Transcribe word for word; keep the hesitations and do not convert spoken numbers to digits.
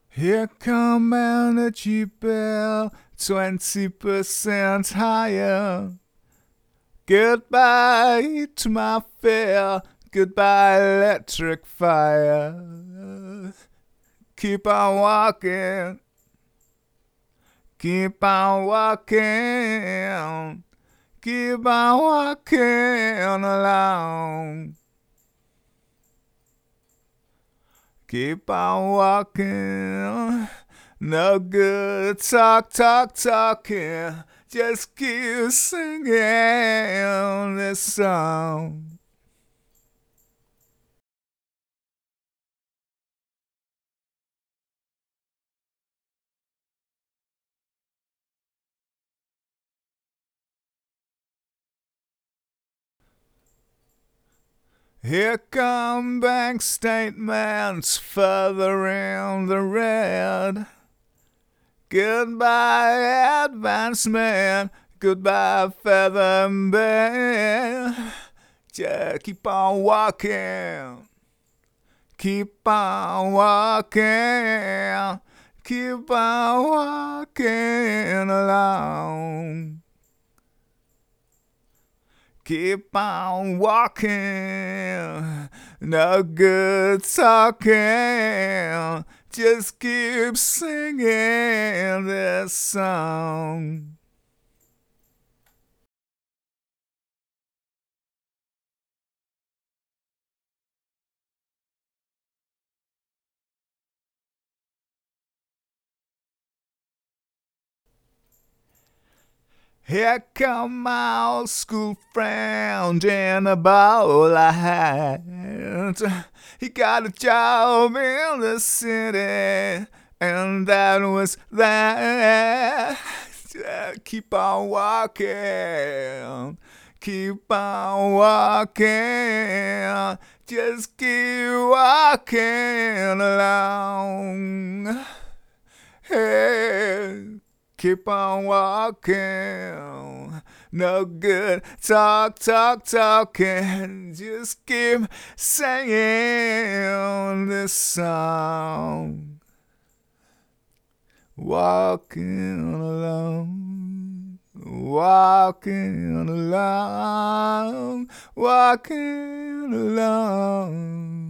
Here come energy bill, twenty percent higher. Goodbye to my fear, goodbye electric fire. Keep on walking, keep on walking, keep on walking along. Keep on walking, no good talk, talk, talking. Just keep singing this song. Here come bank statements further in the red. Goodbye advancement, goodbye feather bed. Just keep on walking, keep on walking, keep on walking along. Keep on walking, no good talking. Just keep singing this song. Here come my old school friend in a bowler hat. He got a job in the city, and that was that. Keep on walking, keep on walking, just keep walking along. Hey. Keep on walking, no good talk, talk, talking. Just keep singing this song. Walking along, walking along, walking along.